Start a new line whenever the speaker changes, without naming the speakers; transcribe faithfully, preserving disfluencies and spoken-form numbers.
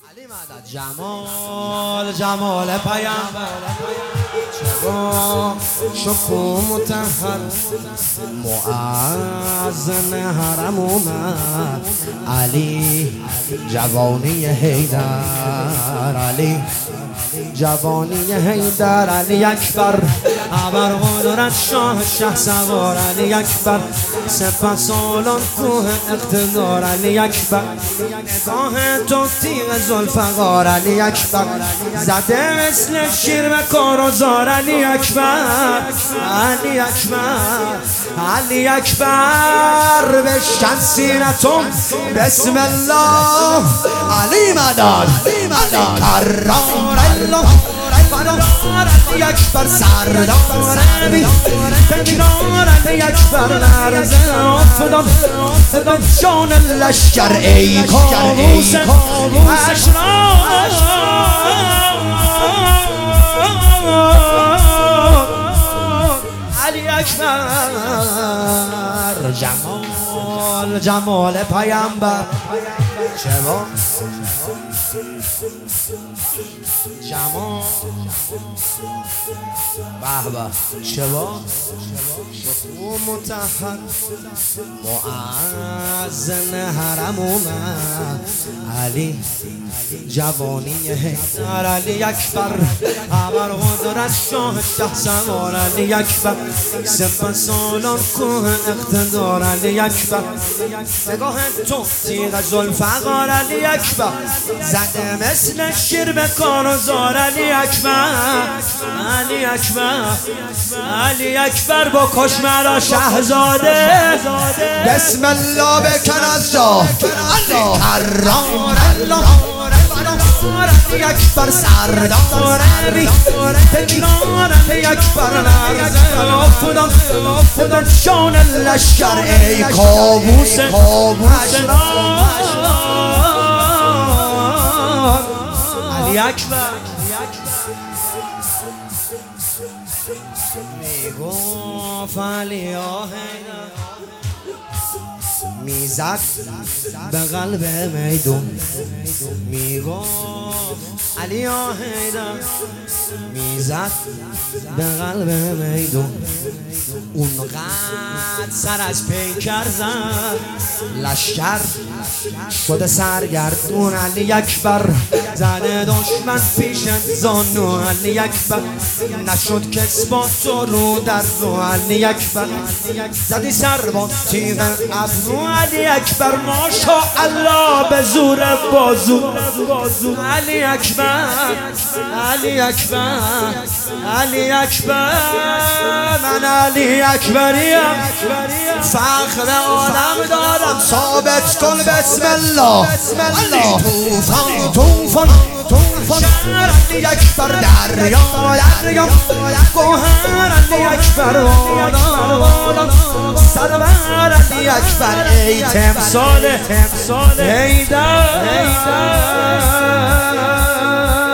علی مدد جمال جمال پیامبر چرا شکوه مطهر مؤذن حرم اومد علی جوانی حیدر علی جوانی حیدر علی اکبر ابر قدرت شاه شه سوار علی اکبر سپس سالان کوه اقتدار علی اکبر نگاه تو تیغ ذوالفقار علی اکبر زده مثل شیر به کار و زار علی اکبر علی اکبر علی اکبر بشکن سینتون بسم الله علی مدد علی کرار الله فرار علی اکبر سردار بی کنار علی اکبر لرزه افتاد افتاد جان لشکر ای کابوس اشرار علی اکبر جمال جمال پیامبر چرا جمال به به چرا شکوه مطهر مؤذن حرم اومد علی جوانی حیدر علی اکبر ابر قدرت شاه شه سوار علی اکبر سپس سالان کوه اقتدار علی اکبر نگاه تو تیغ ذوالفقار علی اکبر زده مثل شیر به کار و زار علی اکبر علی اکبر علی اکبر بکش مرا شهزاده بسم الله بکن از جا علی کرار الله علی اکبر سردار بی کنار علی اکبر لرزه افتاد افتاد جان لشکر ای کابوس اشرار علی اکبر میگفت علی آهنگ میزد به قلب میدون میگفت علی آهیدر میزد به قلب میدون اونقدر سر از پیکر زد لشکر شده سرگردون علی اکبر زده دشمن پیش زانو علی اکبر نشد کس با تو رو در رو علی اکبر زدی سر با تیغ ابرو علی اکبر ماشاءالله به زور بازو علی اکبر علی اکبر علی اکبر من علی اکبریم فخر عالم دارم ثابت کن بسم الله علی توفان توفان توفان علی اکبر دریا دریا گوهر علی اکبر والا والا سرور علی اکبر ای تمثال حیدر